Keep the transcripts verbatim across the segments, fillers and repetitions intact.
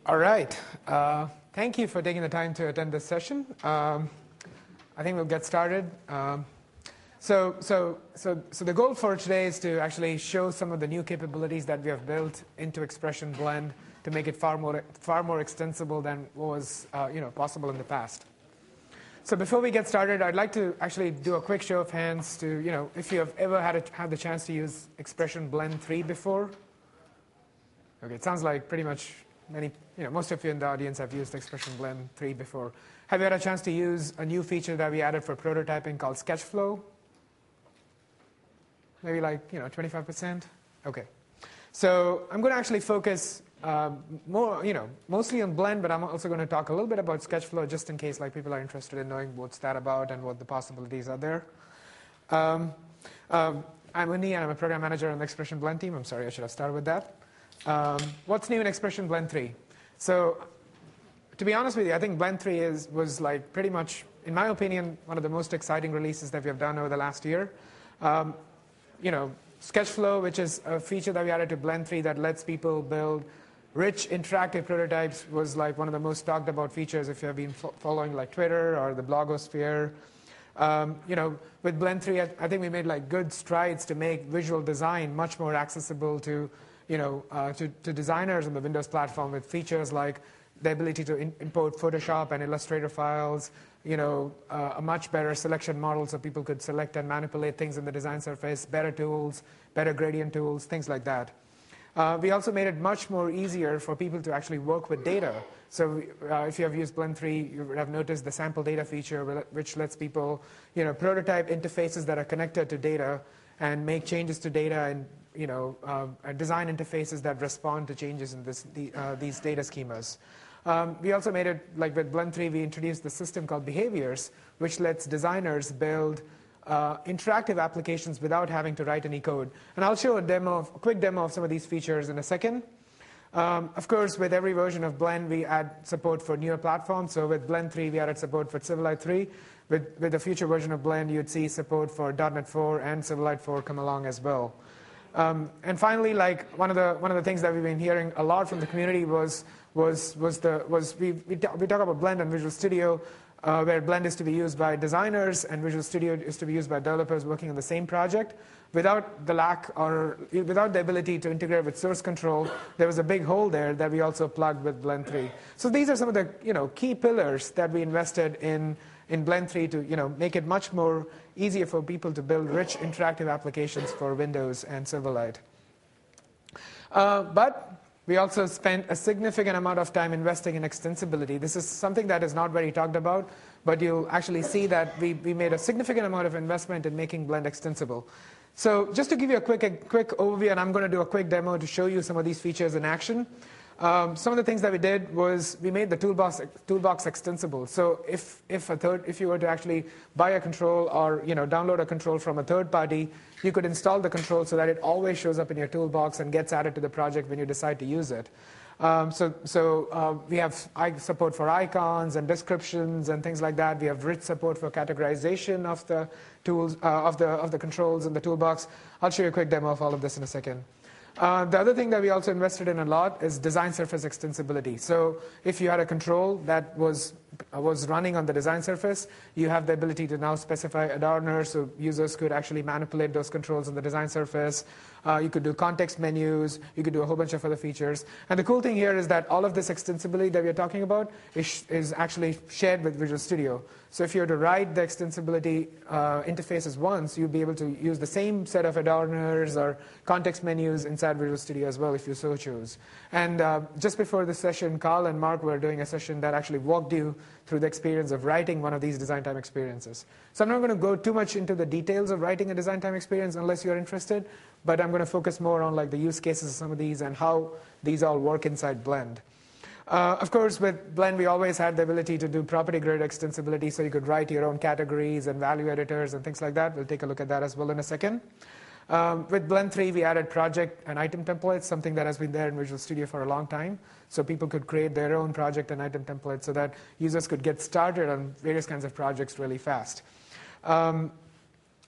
All right. Uh, thank you for taking the time to attend this session. Um, I think we'll get started. Um, so, so, so, so the goal for today is to actually show some of the new capabilities that we have built into Expression Blend to make it far more, far more extensible than what was uh, you know, possible in the past. So before we get started, I'd like to actually do a quick show of hands to, you know, if you have ever had, a, had the chance to use Expression Blend three before. Okay, it sounds like pretty much many, you know, most of you in the audience have used Expression Blend three before. Have you had a chance to use a new feature that we added for prototyping called Sketchflow? Maybe like, you know, twenty-five percent? Okay. So I'm going to actually focus um, more, you know, mostly on Blend, but I'm also going to talk a little bit about Sketchflow just in case like people are interested in knowing what's that about and what the possibilities are there. Um, um, I'm Uni, and I'm a program manager on the Expression Blend team. I'm sorry, I should have started with that. Um, what's new in Expression Blend three? So to be honest with you, I think Blend three is, was like pretty much, in my opinion, one of the most exciting releases that we have done over the last year. Um, you know, Sketchflow, which is a feature that we added to Blend three that lets people build rich interactive prototypes, was like one of the most talked about features if you have been fo following like Twitter or the blogosphere. Um, you know, with Blend three, I, I think we made like good strides to make visual design much more accessible to you know, uh, to, to designers on the Windows platform with features like the ability to in, import Photoshop and Illustrator files, you know, uh, a much better selection model so people could select and manipulate things in the design surface, better tools, better gradient tools, things like that. Uh, we also made it much more easier for people to actually work with data. So uh, if you have used Blend three, you would have noticed the sample data feature, which lets people, you know, prototype interfaces that are connected to data and make changes to data and you know, uh, design interfaces that respond to changes in this, the, uh, these data schemas. Um, we also made it, like with Blend three, we introduced the system called Behaviors, which lets designers build uh, interactive applications without having to write any code. And I'll show a demo, of, a quick demo of some of these features in a second. Um, of course, with every version of Blend, we add support for newer platforms. So with Blend three, we added support for Silverlight three. With, with the future version of Blend, you'd see support for dot net four and Silverlight four come along as well. Um, and finally, like one of the one of the things that we've been hearing a lot from the community was was was the was we we, talk, we talk about Blend and Visual Studio, uh, where Blend is to be used by designers and Visual Studio is to be used by developers working on the same project. Without the lack or without the ability to integrate with source control, there was a big hole there that we also plugged with Blend three. So these are some of the you know key pillars that we invested in. in Blend three to you know, make it much more easier for people to build rich interactive applications for Windows and Silverlight. Uh, but we also spent a significant amount of time investing in extensibility. This is something that is not very talked about, but you'll actually see that we, we made a significant amount of investment in making Blend extensible. So just to give you a quick, a quick overview, and I'm going to do a quick demo to show you some of these features in action. Um, some of the things that we did was we made the toolbox, toolbox extensible. So if, if, a third, if you were to actually buy a control or you know, download a control from a third party, you could install the control so that it always shows up in your toolbox and gets added to the project when you decide to use it. Um, so so uh, we have support for icons and descriptions and things like that. We have rich support for categorization of the, tools, uh, of the, of the controls in the toolbox. I'll show you a quick demo of all of this in a second. Uh, the other thing that we also invested in a lot is design surface extensibility. So if you had a control that was, uh, was running on the design surface, you have the ability to now specify adorners so users could actually manipulate those controls on the design surface. Uh, you could do context menus. You could do a whole bunch of other features. And the cool thing here is that all of this extensibility that we're talking about is, is actually shared with Visual Studio. So if you were to write the extensibility uh, interfaces once, you'll be able to use the same set of adorners or context menus inside Visual Studio as well if you so choose. And uh, just before this session, Carl and Mark were doing a session that actually walked you through the experience of writing one of these design time experiences. So I'm not going to go too much into the details of writing a design time experience unless you're interested, but I'm going to focus more on like the use cases of some of these and how these all work inside Blend. Uh, of course, with Blend, we always had the ability to do property-grid extensibility, so you could write your own categories and value editors and things like that. We'll take a look at that as well in a second. Um, with Blend three, we added project and item templates, something that has been there in Visual Studio for a long time. So people could create their own project and item templates so that users could get started on various kinds of projects really fast. Um,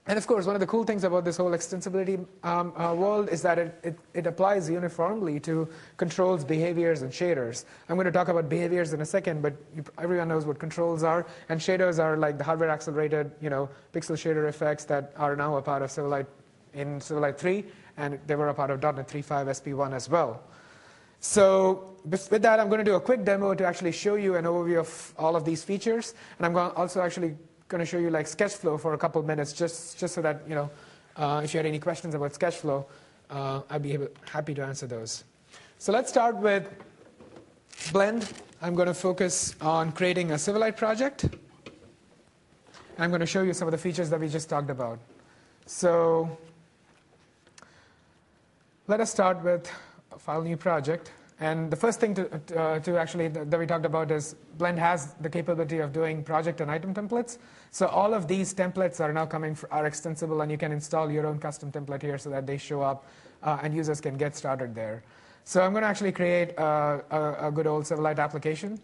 And of course, one of the cool things about this whole extensibility um, uh, world is that it, it, it applies uniformly to controls, behaviors, and shaders. I'm going to talk about behaviors in a second, but you, everyone knows what controls are. And shaders are like the hardware-accelerated, you know, pixel shader effects that are now a part of Silverlight in Silverlight three, and they were a part of dot net three point five S P one as well. So with that, I'm going to do a quick demo to actually show you an overview of all of these features. And I'm going to also actually going to show you like Sketchflow for a couple of minutes, just, just so that, you know, uh, if you had any questions about Sketchflow, uh, I'd be able, happy to answer those. So let's start with Blend. I'm going to focus on creating a Silverlight project. And I'm going to show you some of the features that we just talked about. So let us start with a file new project. And the first thing to, uh, to actually th that we talked about is Blend has the capability of doing project and item templates. So all of these templates are now coming for, are extensible, and you can install your own custom template here so that they show up uh, and users can get started there. So I'm going to actually create a, a, a good old Silverlight application.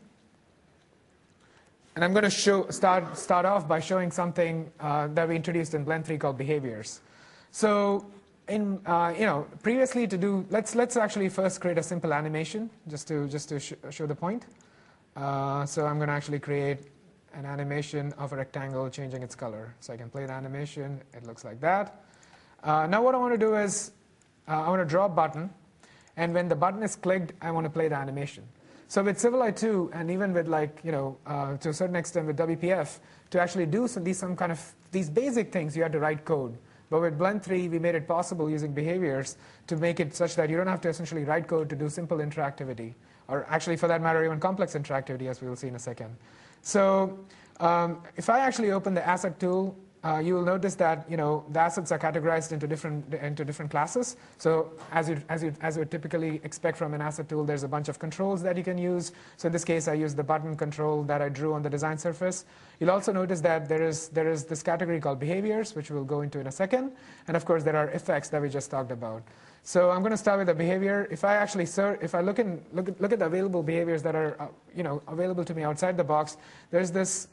And I'm going to show, start, start off by showing something uh, that we introduced in Blend three called behaviors. So in, uh, you know, previously to do, let's, let's actually first create a simple animation just to, just to sh show the point. Uh, so I'm going to actually create an animation of a rectangle changing its color. So I can play the animation. It looks like that. Uh, now what I want to do is uh, I want to draw a button. And when the button is clicked, I want to play the animation. So with Silverlight two, and even with like, you know, uh, to a certain extent with W P F, to actually do some, these, some kind of, these basic things, you had to write code. But with Blend three, we made it possible using behaviors to make it such that you don't have to essentially write code to do simple interactivity, or actually, for that matter, even complex interactivity, as we will see in a second. So um, if I actually open the asset tool, uh, you will notice that, you know, the assets are categorized into different into different classes. So as you as you as you would typically expect from an asset tool, there's a bunch of controls that you can use. So in this case, I use the button control that I drew on the design surface. You'll also notice that there is there is this category called behaviors, which we'll go into in a second. And of course, there are effects that we just talked about. So I'm going to start with the behavior. If I actually search, if I look in look at, look at the available behaviors that are uh, you know available to me outside the box, there's this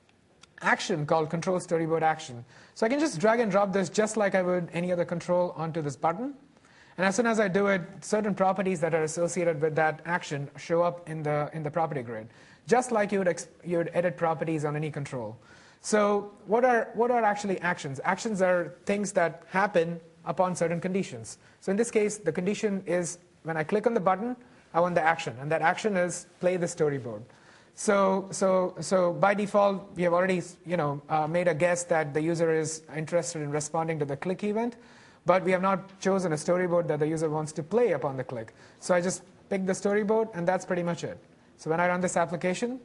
action called control storyboard action. So I can just drag and drop this just like I would any other control onto this button. And as soon as I do it, certain properties that are associated with that action show up in the in the property grid, just like you would ex you would edit properties on any control. So what are what are actually actions? Actions are things that happen upon certain conditions. So in this case, the condition is when I click on the button, I want the action, and that action is play the storyboard. So, so, so by default, we have already, you know, uh, made a guess that the user is interested in responding to the click event, but we have not chosen a storyboard that the user wants to play upon the click. So I just pick the storyboard, and that's pretty much it. So when I run this application,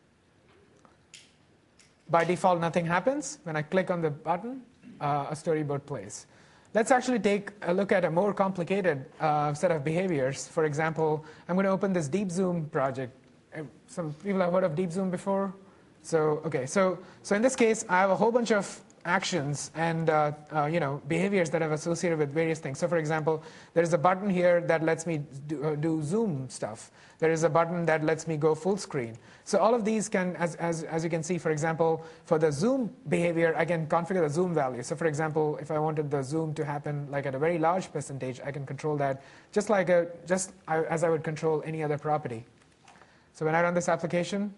by default, nothing happens. When I click on the button, uh, a storyboard plays. Let's actually take a look at a more complicated uh, set of behaviors. For example, I'm going to open this Deep Zoom project. Some people have heard of Deep Zoom before. So okay, so so in this case, I have a whole bunch of actions and uh, uh, you know behaviors that are associated with various things. So for example, there is a button here that lets me do, uh, do zoom stuff. There is a button that lets me go full screen. So all of these can, as, as, as you can see, for example, for the zoom behavior, I can configure the zoom value. So for example, if I wanted the zoom to happen like at a very large percentage, I can control that just like a, just as I would control any other property. So when I run this application,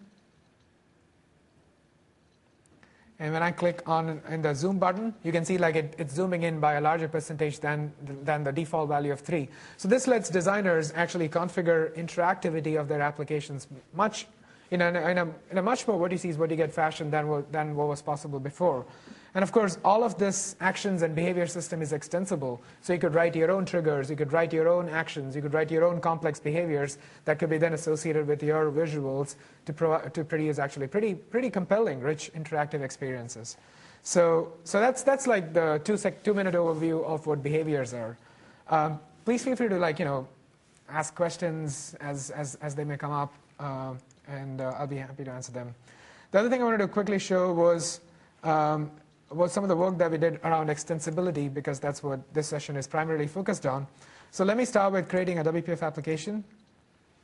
and when I click on in the zoom button, you can see like it, it's zooming in by a larger percentage than, than the default value of three. So this lets designers actually configure interactivity of their applications much in a, in a, in a much more what you see is what you get fashion than what, than what was possible before. And of course, all of this actions and behavior system is extensible. So you could write your own triggers, you could write your own actions, you could write your own complex behaviors that could be then associated with your visuals to, pro to produce actually pretty, pretty compelling, rich, interactive experiences. So, so that's, that's like the two sec two minute overview of what behaviors are. Um, please feel free to like, you know, ask questions as, as, as they may come up, uh, and uh, I'll be happy to answer them. The other thing I wanted to quickly show was um, was some of the work that we did around extensibility, because that's what this session is primarily focused on. So let me start with creating a W P F application.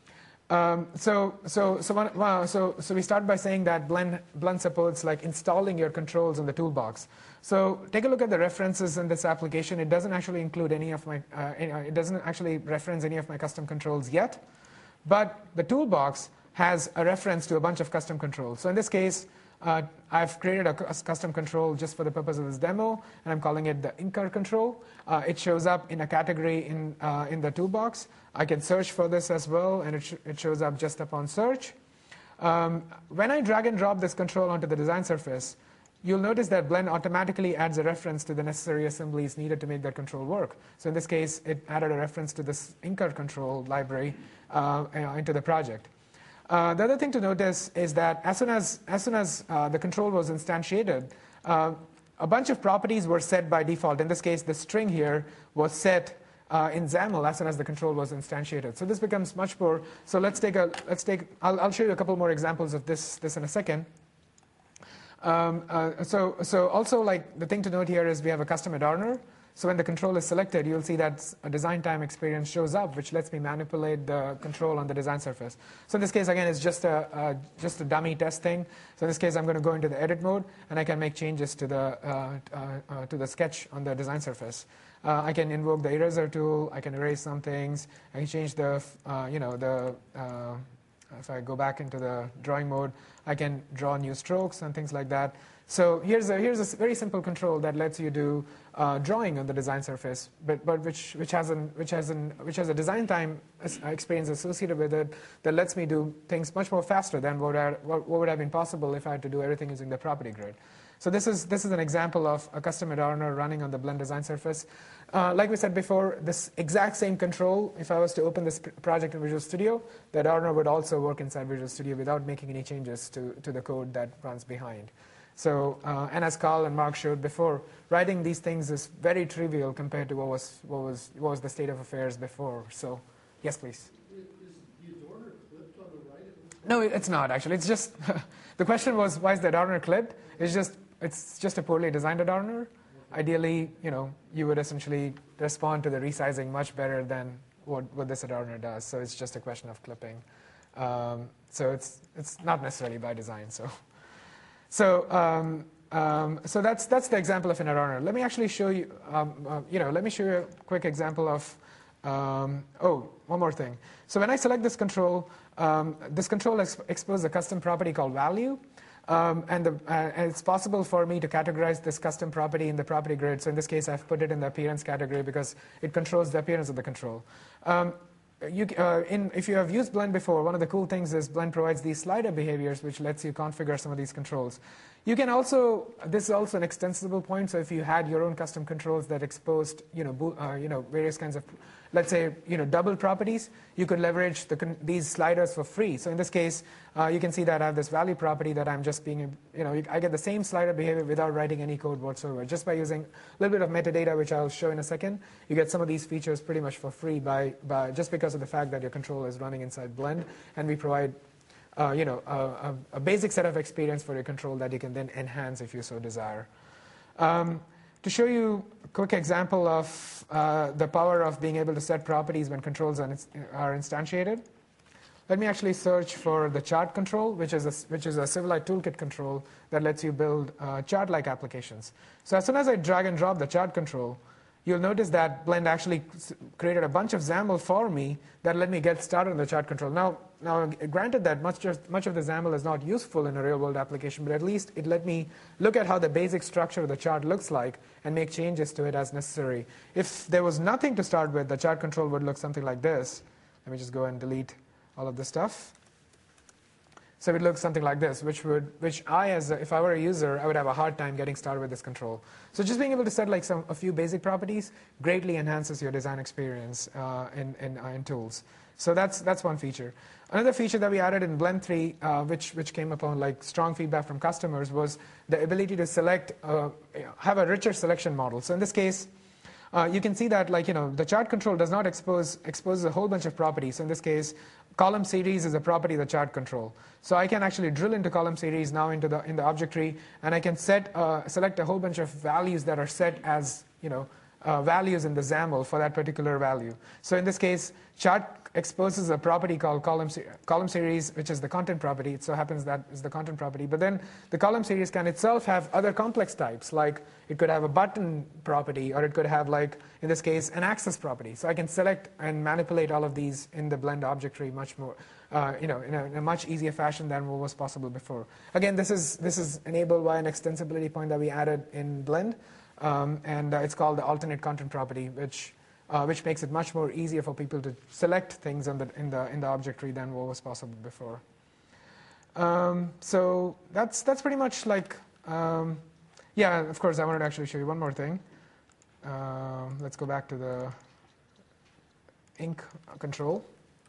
Um, so, so, so, one, wow, so, so we start by saying that Blend, Blend supports like installing your controls in the toolbox. So take a look at the references in this application. It doesn't actually include any of my, uh, it doesn't actually reference any of my custom controls yet, but the toolbox has a reference to a bunch of custom controls. So in this case, uh, I've created a, a custom control just for the purpose of this demo, and I'm calling it the Incur control. Uh, it shows up in a category in, uh, in the toolbox. I can search for this as well, and it, sh it shows up just upon search. Um, when I drag and drop this control onto the design surface, you'll notice that Blend automatically adds a reference to the necessary assemblies needed to make that control work. So in this case, it added a reference to this Incur control library uh, into the project. Uh, the other thing to notice is that as soon as, as, soon as uh, the control was instantiated, uh, a bunch of properties were set by default. In this case, the string here was set uh, in XAML as soon as the control was instantiated. So this becomes much more. So let's take a. Let's take. I'll, I'll show you a couple more examples of this. This in a second. Um, uh, so so also like the thing to note here is we have a custom adorner. So when the control is selected, you'll see that a design time experience shows up, which lets me manipulate the control on the design surface. So in this case, again, it's just a, uh, just a dummy test thing. So in this case, I'm going to go into the edit mode, and I can make changes to the, uh, uh, uh, to the sketch on the design surface. Uh, I can invoke the eraser tool. I can erase some things. I can change the, uh, you know, the, uh, if I go back into the drawing mode, I can draw new strokes and things like that. So here's a, here's a very simple control that lets you do uh, drawing on the design surface, but, but which, which, has an, which, has an, which has a design time experience associated with it that lets me do things much more faster than what, I, what, what would have been possible if I had to do everything using the property grid. So this is, this is an example of a custom adorner running on the Blend design surface. Uh, like we said before, this exact same control, if I was to open this project in Visual Studio, the adorner would also work inside Visual Studio without making any changes to, to the code that runs behind. So, uh, and as Carl and Mark showed before, writing these things is very trivial compared to what was, what was, what was the state of affairs before. So, yes, please. Is the adorner clipped on the right? No, it's not, actually. It's just, the question was, why is the adorner clipped? It's just, it's just a poorly designed adorner. Okay. Ideally, you know, you would essentially respond to the resizing much better than what, what this adorner does. So it's just a question of clipping. Um, so it's, it's not necessarily by design. So. So, um, um, so that's that's the example of an adorner. Let me actually show you. Um, uh, you know, let me show you a quick example of. Um, oh, one more thing. So when I select this control, um, this control ex exposes a custom property called value, um, and, the, uh, and it's possible for me to categorize this custom property in the property grid. So in this case, I've put it in the appearance category because it controls the appearance of the control. Um, You, uh, in, if you have used Blend before, one of the cool things is Blend provides these slider behaviors, which lets you configure some of these controls. You can also, this is also an extensible point, so if you had your own custom controls that exposed, you know, uh, you know, various kinds of, let's say, you know, double properties, you could leverage the con these sliders for free. So in this case, uh, you can see that I have this value property that I'm just being, you know, I get the same slider behavior without writing any code whatsoever. Just by using a little bit of metadata, which I'll show in a second, you get some of these features pretty much for free by, by just because of the fact that your control is running inside Blend, and we provide Uh, you know, a, a basic set of experience for your control that you can then enhance if you so desire. Um, to show you a quick example of uh, the power of being able to set properties when controls are, are instantiated, let me actually search for the chart control, which is a, which is a Silverlight Toolkit control that lets you build uh, chart-like applications. So as soon as I drag and drop the chart control, you'll notice that Blend actually created a bunch of XAML for me that let me get started on the chart control. Now, now granted that much, just, much of the XAML is not useful in a real-world application, but at least it let me look at how the basic structure of the chart looks like and make changes to it as necessary. If there was nothing to start with, the chart control would look something like this. Let me just go and delete all of this stuff. So it would look something like this, which would, which I, as a, if I were a user, I would have a hard time getting started with this control. So just being able to set like some a few basic properties greatly enhances your design experience uh, in in, uh, in tools. So that's that's one feature. Another feature that we added in Blend three, uh, which which came upon like strong feedback from customers, was the ability to select, uh, have a richer selection model. So in this case, Uh, you can see that, like, you know, the chart control does not expose exposes a whole bunch of properties. So in this case, column series is a property of the chart control. So I can actually drill into column series now into the in the object tree, and I can set uh, select a whole bunch of values that are set as, you know, uh, values in the XAML for that particular value. So in this case, chart exposes a property called column, column series, which is the content property. It so happens that is the content property. But then the column series can itself have other complex types, like it could have a button property, or it could have, like in this case, an access property. So I can select and manipulate all of these in the Blend object tree much more, uh, you know, in a, in a much easier fashion than what was possible before. Again, this is this is enabled by an extensibility point that we added in Blend, um, and uh, it's called the alternate content property, which Uh, which makes it much more easier for people to select things on the, in, the, in the object tree than what was possible before. Um, so that's, that's pretty much like, um, yeah, of course, I wanted to actually show you one more thing. Um, let's go back to the ink control.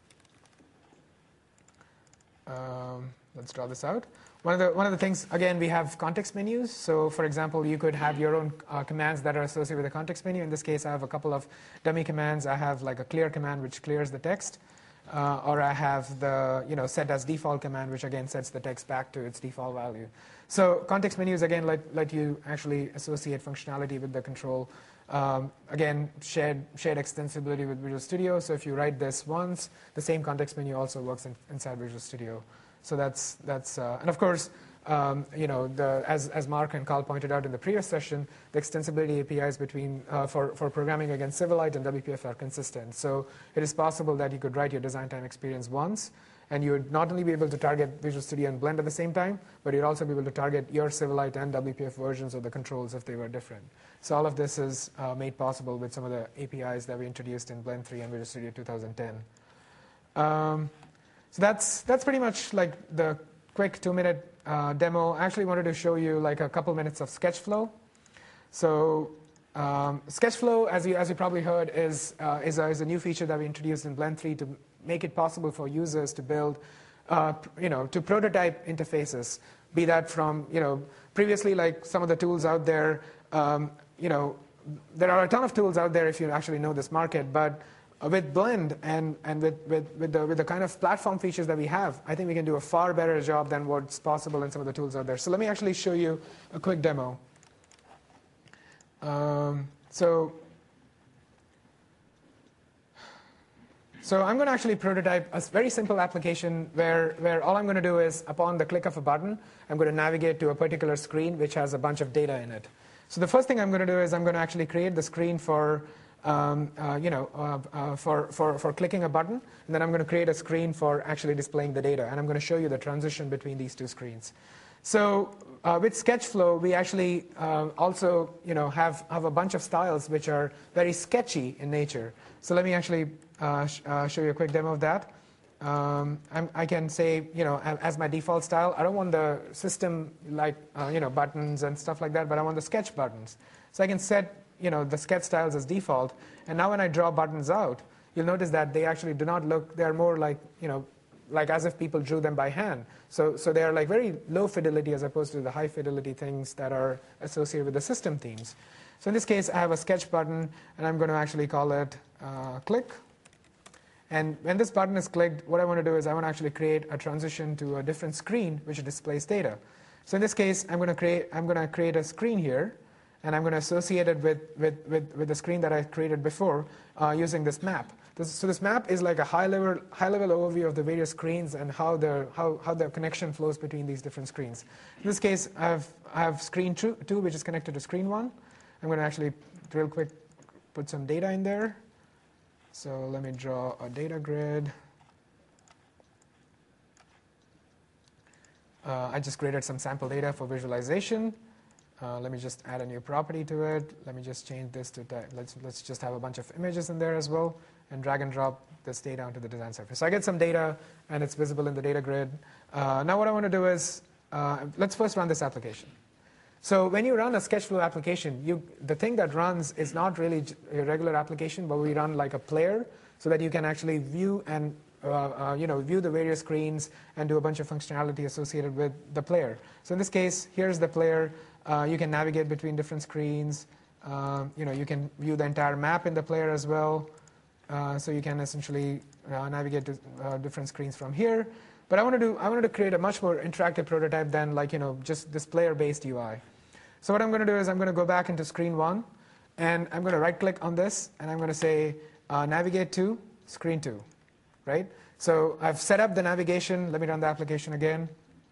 Um, let's draw this out. One of, the, one of the things, again, we have context menus. So, for example, you could have your own uh, commands that are associated with the context menu. In this case, I have a couple of dummy commands. I have like a clear command, which clears the text. Uh, or I have the you know, set as default command, which, again, sets the text back to its default value. So context menus, again, let, let you actually associate functionality with the control. Um, again, shared, shared extensibility with Visual Studio. So if you write this once, the same context menu also works in, inside Visual Studio. So that's, that's uh, and of course, um, you know, the, as, as Mark and Carl pointed out in the previous session, the extensibility A P Is between, uh, for, for programming against Silverlight and W P F are consistent. So it is possible that you could write your design time experience once, and you would not only be able to target Visual Studio and Blend at the same time, but you'd also be able to target your Silverlight and W P F versions of the controls if they were different. So all of this is uh, made possible with some of the A P Is that we introduced in Blend three and Visual Studio two thousand ten. Um, So that's, that's pretty much like the quick two-minute uh, demo. I actually wanted to show you like a couple minutes of Sketchflow. So um, Sketchflow, as you, as you probably heard, is, uh, is, a, is a new feature that we introduced in Blend three to make it possible for users to build, uh, you know, to prototype interfaces, be that from, you know, previously like some of the tools out there, um, you know, there are a ton of tools out there if you actually know this market, but with Blend and, and with, with, with, the, with the kind of platform features that we have, I think we can do a far better job than what's possible in some of the tools out there. So let me actually show you a quick demo. Um, so, so I'm going to actually prototype a very simple application where, where all I'm going to do is, upon the click of a button, I'm going to navigate to a particular screen which has a bunch of data in it. So the first thing I'm going to do is I'm going to actually create the screen for Um, uh, you know, uh, uh, for, for, for clicking a button, and then I'm going to create a screen for actually displaying the data, and I'm going to show you the transition between these two screens. So uh, with Sketchflow, we actually uh, also, you know, have, have a bunch of styles which are very sketchy in nature. So let me actually uh, sh uh, show you a quick demo of that. Um, I'm, I can say, you know, as my default style, I don't want the system like, uh, you know, buttons and stuff like that, but I want the sketch buttons. So I can set you know, the sketch styles as default. And now when I draw buttons out, you'll notice that they actually do not look, they're more like, you know, like as if people drew them by hand. So, so they're like very low fidelity as opposed to the high fidelity things that are associated with the system themes. So in this case, I have a sketch button, and I'm going to actually call it uh, click. And when this button is clicked, what I want to do is I want to actually create a transition to a different screen which displays data. So in this case, I'm going to create, I'm going to create a screen here, and I'm going to associate it with, with, with, with the screen that I created before uh, using this map. This, so this map is like a high-level high level overview of the various screens and how the, how, how the connection flows between these different screens. In this case, I have, I have screen two, two, which is connected to screen one. I'm going to actually, real quick, put some data in there. So let me draw a data grid. Uh, I just created some sample data for visualization. Uh, let me just add a new property to it. Let me just change this to, let's, let's just have a bunch of images in there as well, and drag and drop this data onto the design surface. So I get some data, and it's visible in the data grid. Uh, now what I want to do is, uh, let's first run this application. So when you run a Sketchflow application, you, the thing that runs is not really a regular application, but we run like a player so that you can actually view and uh, uh, you know, view the various screens and do a bunch of functionality associated with the player. So in this case, here's the player. Uh, you can navigate between different screens. Uh, you know, you can view the entire map in the player as well. Uh, so you can essentially uh, navigate to uh, different screens from here. But I want to do, I wanted to create a much more interactive prototype than like, you know, just this player-based U I. So what I'm going to do is I'm going to go back into screen one, And I'm going to right-click on this, and I'm going to say uh, navigate to screen two, right? So I've set up the navigation. Let me run the application again.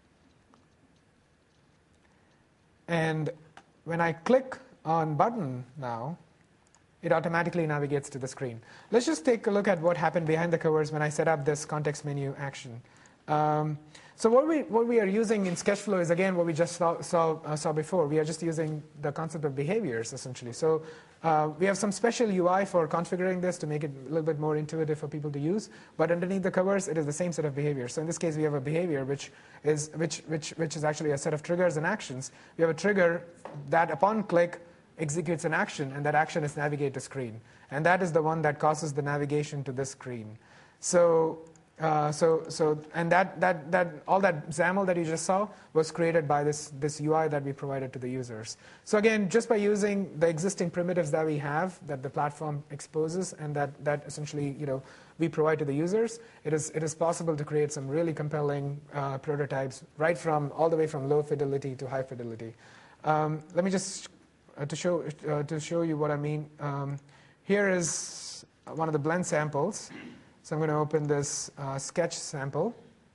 And when I click on button now, it automatically navigates to the screen. Let's just take a look at what happened behind the covers when I set up this context menu action. Um, so what we, what we are using in Sketchflow is, again, what we just saw, saw, uh, saw before. We are just using the concept of behaviors, essentially. So uh, we have some special U I for configuring this to make it a little bit more intuitive for people to use. But underneath the covers, it is the same set of behaviors. So in this case, we have a behavior, which is, which, which, which is actually a set of triggers and actions. We have a trigger that, upon click, executes an action, and that action is navigate to screen. And that is the one that causes the navigation to this screen. So, uh, so, so, and that, that, that, all that XAML that you just saw was created by this, this U I that we provided to the users. So again, just by using the existing primitives that we have, that the platform exposes, and that, that essentially, you know, we provide to the users, it is, it is possible to create some really compelling uh, prototypes, right from, all the way from low fidelity to high fidelity. Um, let me just Uh, to show uh, to show you what I mean, um, here is one of the blend samples. So I'm going to open this uh, sketch sample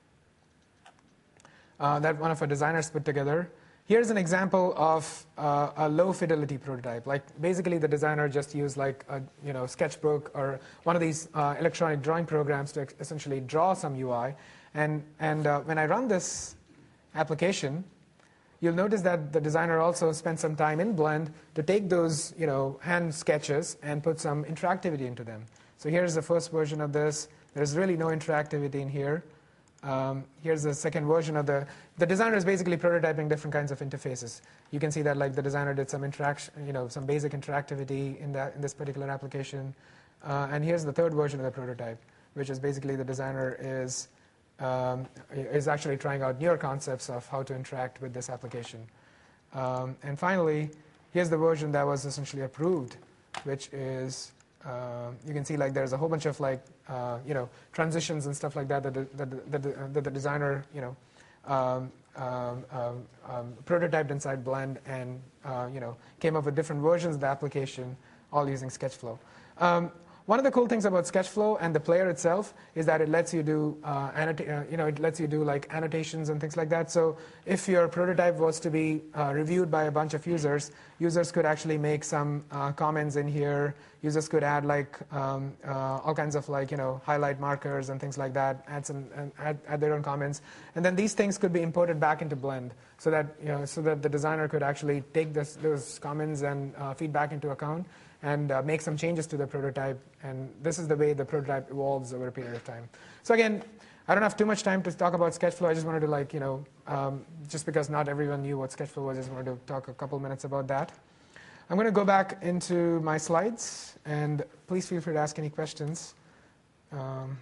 uh, that one of our designers put together. Here's an example of uh, a low fidelity prototype. Like basically, the designer just used like a, you know Sketchbook or one of these uh, electronic drawing programs to essentially draw some U I. And and uh, when I run this application, you'll notice that the designer also spent some time in Blend to take those you know, hand sketches and put some interactivity into them. So here's the first version of this. There's really no interactivity in here. Um, here's the second version of the... The designer is basically prototyping different kinds of interfaces. You can see that like the designer did some interaction, you know, some basic interactivity in, that, in this particular application. Uh, and here's the third version of the prototype, which is basically the designer is... Um, is actually trying out newer concepts of how to interact with this application. Um, and finally, here's the version that was essentially approved, which is, uh, you can see like there's a whole bunch of like, uh, you know, transitions and stuff like that that the, that the, that the, the designer, you know, um, um, um, um, prototyped inside Blend and, uh, you know, came up with different versions of the application, all using Sketchflow. Um, One of the cool things about Sketchflow and the player itself is that it lets you do, uh, annota- uh, you know, it lets you do like annotations and things like that. So if your prototype was to be uh, reviewed by a bunch of users, users could actually make some uh, comments in here. Users could add like um, uh, all kinds of like you know highlight markers and things like that. Add some, and add, add their own comments, and then these things could be imported back into Blend, so that you know, so that the designer could actually take this, those comments and uh, feedback into account, and uh, make some changes to the prototype. And this is the way the prototype evolves over a period of time. So again, I don't have too much time to talk about Sketchflow. I just wanted to like, you know, um, just because not everyone knew what Sketchflow was, I just wanted to talk a couple minutes about that. I'm going to go back into my slides, and please feel free to ask any questions. Um,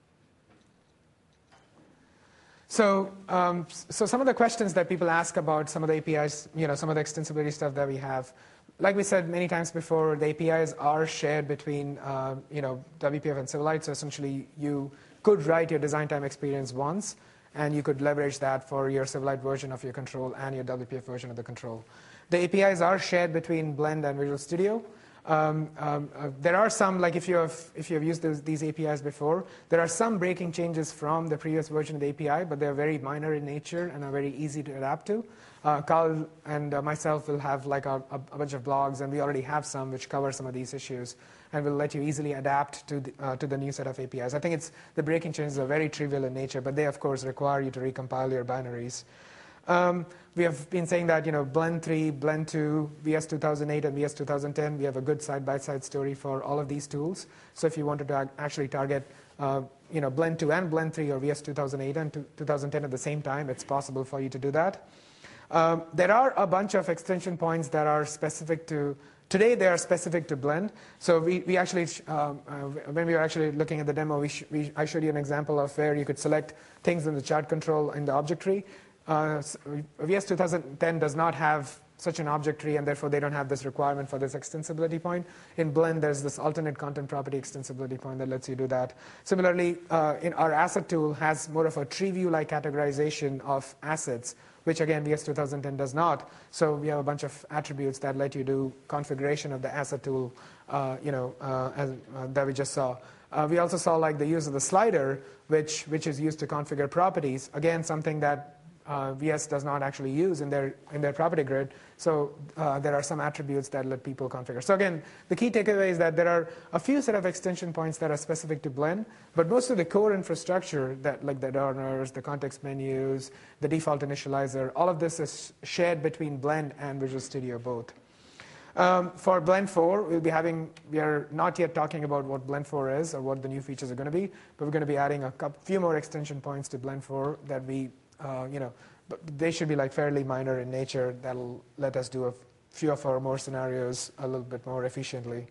So, um, so some of the questions that people ask about some of the A P Is, you know, some of the extensibility stuff that we have, like we said many times before, the A P Is are shared between, uh, you know, W P F and Silverlight. So essentially, you could write your design time experience once, and you could leverage that for your Silverlight version of your control and your W P F version of the control. The A P Is are shared between Blend and Visual Studio. Um, um, uh, there are some, like if you have if you have used those, these A P Is before, there are some breaking changes from the previous version of the A P I, but they're very minor in nature and are very easy to adapt to. Uh, Carl and uh, myself will have like a, a, a bunch of blogs, and we already have some which cover some of these issues, and will let you easily adapt to the, uh, to the new set of A P Is. I think it's the breaking changes are very trivial in nature, but they of course require you to recompile your binaries. Um, we have been saying that, you know, Blend three, Blend two, V S two thousand eight, and V S two thousand ten, we have a good side-by-side story for all of these tools. So if you wanted to actually target, uh, you know, Blend two and Blend three or V S two thousand eight and two thousand ten at the same time, it's possible for you to do that. Um, there are a bunch of extension points that are specific to, today they are specific to Blend. So we, we actually, um, uh, when we were actually looking at the demo, we, sh we I showed you an example of where you could select things in the chart control in the object tree. Uh, V S two thousand ten does not have such an object tree, and therefore they don't have this requirement for this extensibility point. In Blend, there's this alternate content property extensibility point that lets you do that. Similarly, uh, in our asset tool has more of a tree view-like categorization of assets, which again V S two thousand ten does not. So we have a bunch of attributes that let you do configuration of the asset tool, uh, you know, uh, as, uh, that we just saw. Uh, we also saw like the use of the slider, which which is used to configure properties. Again, something that uh, V S does not actually use in their in their property grid. So uh, there are some attributes that let people configure. So again, the key takeaway is that there are a few set of extension points that are specific to Blend, but most of the core infrastructure, that like the adorners, the context menus, the default initializer, all of this is shared between Blend and Visual Studio both. Um, for Blend four, we'll be having, we are not yet talking about what Blend four is or what the new features are going to be, but we're going to be adding a couple, few more extension points to Blend four that we, uh, you know, but they should be like fairly minor in nature. That'll let us do a few of our more scenarios a little bit more efficiently.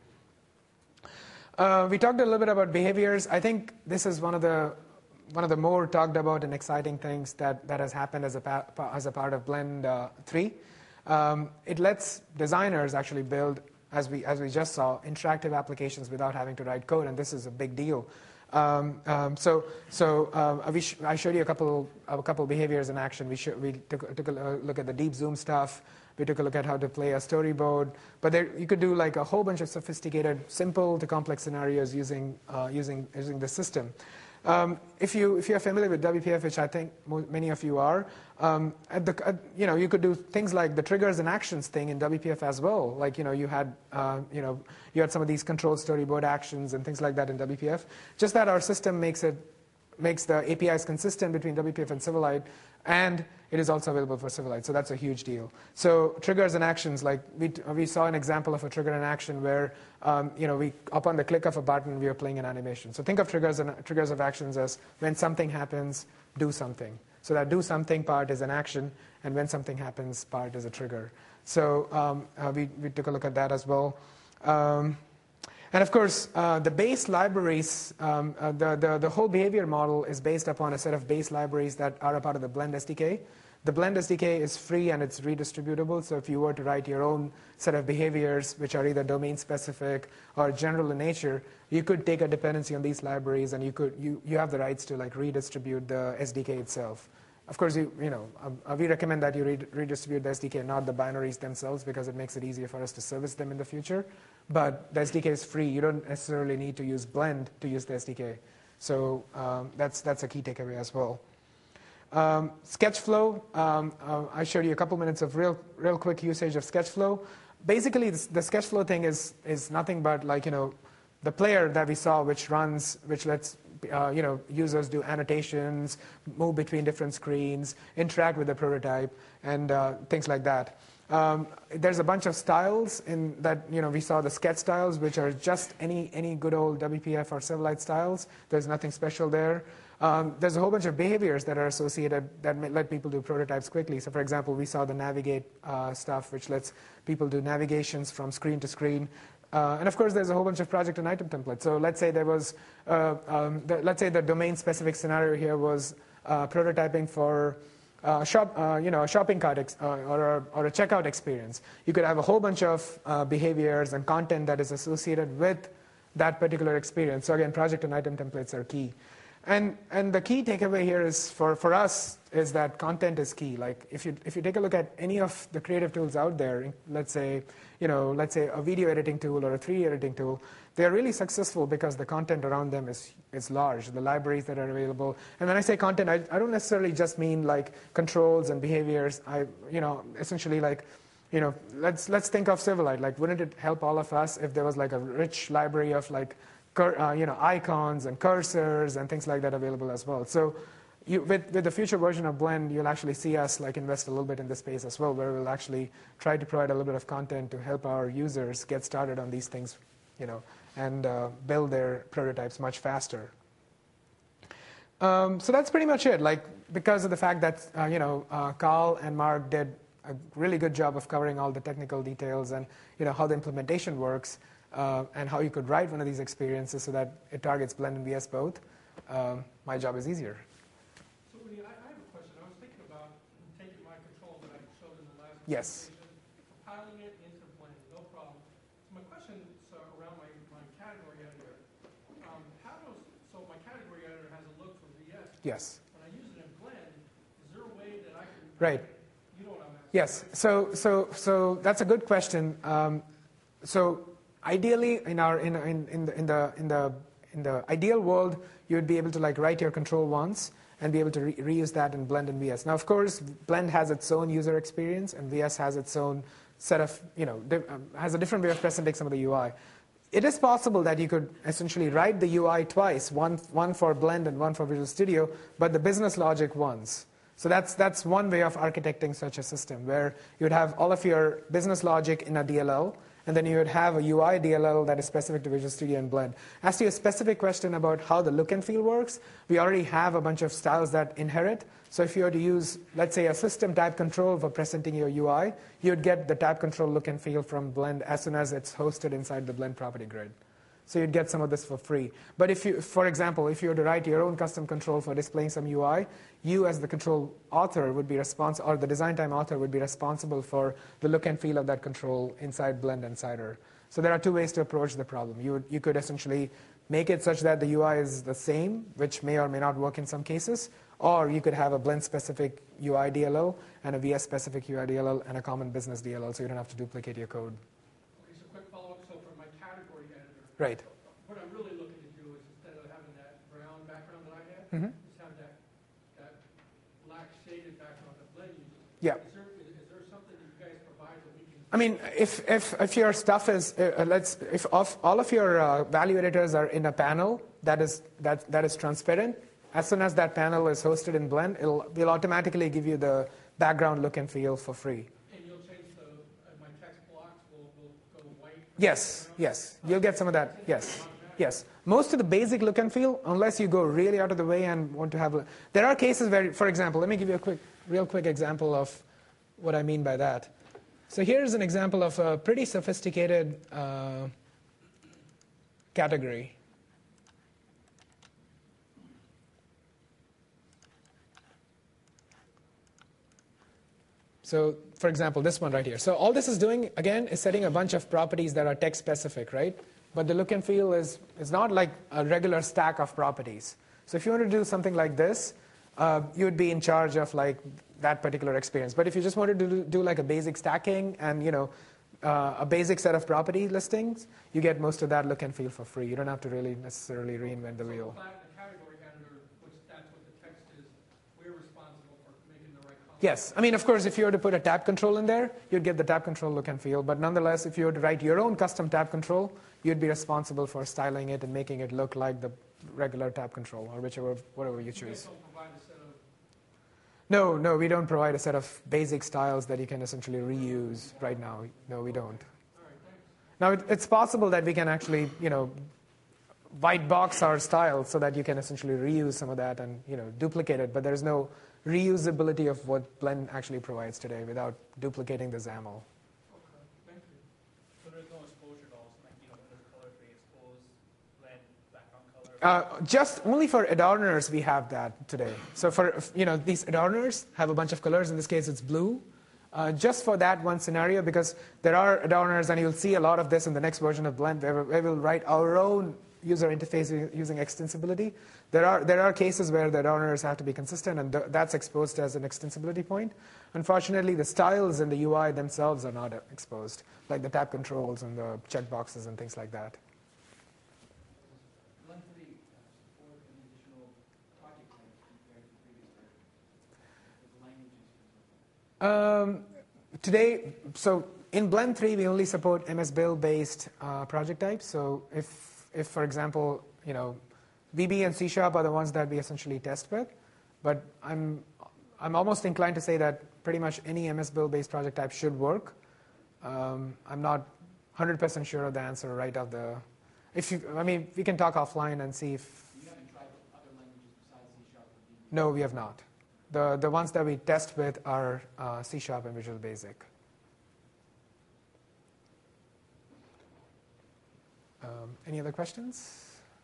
Uh, we talked a little bit about behaviors. I think this is one of the one of the more talked about and exciting things that, that has happened as a, pa as a part of Blend uh, three. Um, it lets designers actually build, as we, as we just saw, interactive applications without having to write code, and this is a big deal. Um, um, so so uh, we sh I showed you a couple a couple behaviors in action. We, we took, took a look at the deep zoom stuff. We took a look at how to play a storyboard. But there, you could do like a whole bunch of sophisticated, simple to complex scenarios using uh, using using the system. Um, if you if you're familiar with W P F, which I think many of you are, um, at the at, you know you could do things like the triggers and actions thing in W P F as well. Like you know you had uh, you know you had some of these control storyboard actions and things like that in W P F. Just that our system makes it makes the A P Is consistent between W P F and Silverlight, and it is also available for Silverlight. So that's a huge deal. So triggers and actions, like we we saw an example of a trigger and action where um, you know we upon the click of a button we are playing an animation. So think of triggers and triggers of actions as when something happens, do something. So that do something part is an action, and when something happens part is a trigger. So um, uh, we we took a look at that as well. Um, And of course, uh, the base libraries, um, uh, the, the, the whole behavior model is based upon a set of base libraries that are a part of the Blend S D K. The Blend S D K is free and it's redistributable, so if you were to write your own set of behaviors, which are either domain-specific or general in nature, you could take a dependency on these libraries and you, could, you, you have the rights to like redistribute the S D K itself. Of course, you, you know, uh, we recommend that you re redistribute the S D K, not the binaries themselves, because it makes it easier for us to service them in the future. But the S D K is free. You don't necessarily need to use Blend to use the S D K. So um, that's, that's a key takeaway as well. Um, Sketchflow, um, uh, I showed you a couple minutes of real, real quick usage of Sketchflow. Basically, this, the Sketchflow thing is, is nothing but like, you know, the player that we saw, which runs, which lets Uh, you know, users do annotations, move between different screens, interact with the prototype, and uh, things like that. Um, there's a bunch of styles in that, you know, we saw the sketch styles, which are just any, any good old W P F or Silverlight styles. There's nothing special there. Um, there's a whole bunch of behaviors that are associated that let people do prototypes quickly. So for example, we saw the navigate uh, stuff, which lets people do navigations from screen to screen. Uh, and of course, there's a whole bunch of project and item templates. So let's say there was, uh, um, the, let's say the domain-specific scenario here was uh, prototyping for uh, shop, uh, you know, a shopping cart ex uh, or, a, or a checkout experience. You could have a whole bunch of uh, behaviors and content that is associated with that particular experience. So again, project and item templates are key. And, and the key takeaway here is for, for us is that content is key. Like if you, if you take a look at any of the creative tools out there, let's say, you know, let's say a video editing tool or a three D editing tool, they're really successful because the content around them is, is large, the libraries that are available. And when I say content, I, I don't necessarily just mean like controls and behaviors. I, you know, essentially like, you know, let's, let's think of Silverlight. Like, wouldn't it help all of us if there was like a rich library of like, Uh, you know, icons and cursors and things like that available as well. So you, with, with the future version of Blend, you'll actually see us like invest a little bit in this space as well, where we'll actually try to provide a little bit of content to help our users get started on these things, you know, and uh, build their prototypes much faster. Um, so that's pretty much it. Like, because of the fact that, uh, you know, uh, Carl and Mark did a really good job of covering all the technical details and, you know, how the implementation works, Uh, and how you could write one of these experiences so that it targets Blend and V S both, um, my job is easier. So, Udi, I, I have a question. I was thinking about taking my control that I showed in the last Yes. presentation, compiling it into Blend, no problem. So my question is uh, around my, my category editor. Um, how does, so my category editor has a look for V S. Yes. When I use it in Blend, is there a way that I can Right. Yes. So, so, so that's a good question. Um, so, ideally, in our in in in the in the in the in the ideal world, you would be able to like write your control once and be able to re reuse that in Blend and V S. Now, of course, Blend has its own user experience, and V S has its own set of you know um, has a different way of presenting some of the U I. It is possible that you could essentially write the U I twice, one one for Blend and one for Visual Studio, but the business logic once. So that's, that's one way of architecting such a system, where you would have all of your business logic in a D L L, and then you would have a U I D L L that is specific to Visual Studio and Blend. As to your specific question about how the look and feel works, we already have a bunch of styles that inherit. So if you were to use, let's say, a system type control for presenting your U I, you would get the type control look and feel from Blend as soon as it's hosted inside the Blend property grid. So you'd get some of this for free. But if you, for example, if you were to write your own custom control for displaying some U I, you as the control author would be responsible, or the design time author would be responsible for the look and feel of that control inside Blend and Cider. So there are two ways to approach the problem. You, would, you could essentially make it such that the U I is the same, which may or may not work in some cases, or you could have a Blend-specific U I D L L and a V S-specific U I D L L and a common business D L L, so you don't have to duplicate your code. Okay, so quick follow-up. So for my category editor, Right. what I'm really looking to do is instead of having that brown background that I had, Mm-hmm. is have that, that black shaded background that Blend uses. Yeah. Is there, is, is there something that you guys provide that we can? I mean, if, if, if your stuff is, uh, let's, if of, all of your uh, value editors are in a panel that is, that, that is transparent, as soon as that panel is hosted in Blend, it'll, it'll automatically give you the background look and feel for free. And you'll change the, uh, my text blocks will, will go white? Yes, yes. You'll get some of that, yes. Yes. Most of the basic look and feel, unless you go really out of the way and want to have... A, there are cases where, for example, let me give you a quick, real quick example of what I mean by that. So here's an example of a pretty sophisticated uh, category. So, for example, this one right here. So all this is doing, again, is setting a bunch of properties that are text-specific, right? But the look and feel is, is not like a regular stack of properties. So if you want to do something like this, uh, you would be in charge of like that particular experience. But if you just wanted to do, do like a basic stacking and you know uh, a basic set of property listings, you get most of that look and feel for free. You don't have to really necessarily reinvent the wheel. So the category editor, which that's what the text is, we're responsible for making the right color. Yes. I mean, of course, if you were to put a tab control in there, you'd get the tab control look and feel. But nonetheless, if you were to write your own custom tab control, you'd be responsible for styling it and making it look like the regular tab control or whichever, whatever you You choose. guys don't provide a set of, No, no, we don't provide a set of basic styles that you can essentially reuse right now. No, we don't. all right, thanks. Now, it, it's possible that we can actually, you know, white box our style so that you can essentially reuse some of that and, you know, duplicate it. But there's no reusability of what Blend actually provides today without duplicating the XAML. Okay, thank you. So there's no exposure at all, so like, you know, when there's color free expose, blend, background color? Uh, just only for adorners we have that today. So for, you know, these adorners have a bunch of colors. In this case, it's blue. Uh, just for that one scenario, because there are adorners, and you'll see a lot of this in the next version of Blend, where we will write our own user interface using extensibility. There are, there are cases where the adorners have to be consistent, and th that's exposed as an extensibility point. Unfortunately, the styles in the U I themselves are not exposed, like the tab controls and the checkboxes and things like that. Blend three support an additional project types compared to previous versions, the languages. Um, today, so in Blend three, we only support M S Build-based uh, project types. So if, if, for example, you know, V B and C Sharp are the ones that we essentially test with, but I'm, I'm almost inclined to say that pretty much any M S Build-based project type should work. Um, I'm not one hundred percent sure of the answer right off the. If you, I mean, we can talk offline and see if. You haven't tried other languages besides C Sharp or V B? No, we have not. The, the ones that we test with are uh, C Sharp and Visual Basic. Um, any other questions?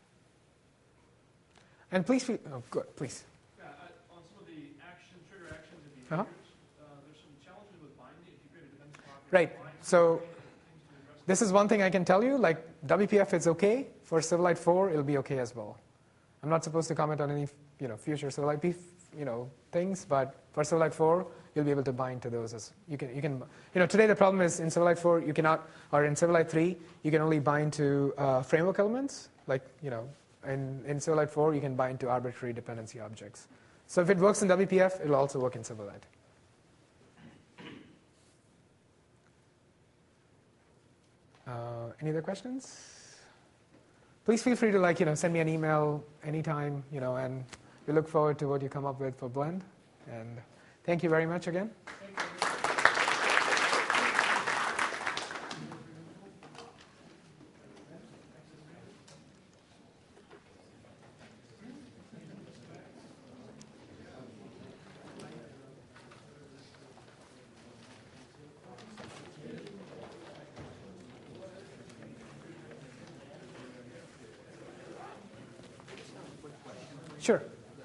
And please, feel, oh, good, please. Yeah, I- on some of the action, trigger actions and Uh-huh. behaviors, uh, there's some challenges with binding. If you create a dependence property, Right. bind So things to address this is one thing I can tell you. Like W P F is okay for Silverlight four. It'll be okay as well. I'm not supposed to comment on any, you know, future Silverlight you know, things, but for Silverlight four, you'll be able to bind to those. As you can, you can, you know, today the problem is in Silverlight four, you cannot, or in Silverlight three, you can only bind to uh, framework elements. Like, you know, in, in Silverlight four, you can bind to arbitrary dependency objects. So if it works in W P F, it'll also work in Silverlight. Uh, any other questions? Please feel free to, like, you know, send me an email anytime, you know, and we look forward to what you come up with for Blend. And thank you very much again. Sure.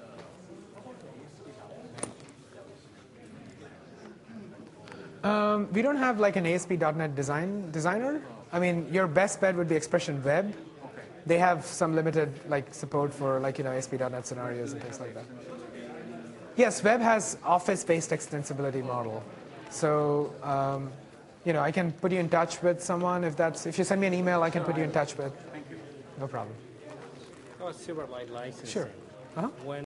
Um, we don't have like an A S P dot net design designer. I mean, your best bet would be Expression Web. They have some limited like support for like, you know, A S P dot net scenarios and things like that. Yes, Web has Office-based extensibility model. So, um, you know, I can put you in touch with someone if that's. If you send me an email, I can put you in touch with. Thank you. No problem. Oh, Silverlight licensing. Sure. Uh-huh. When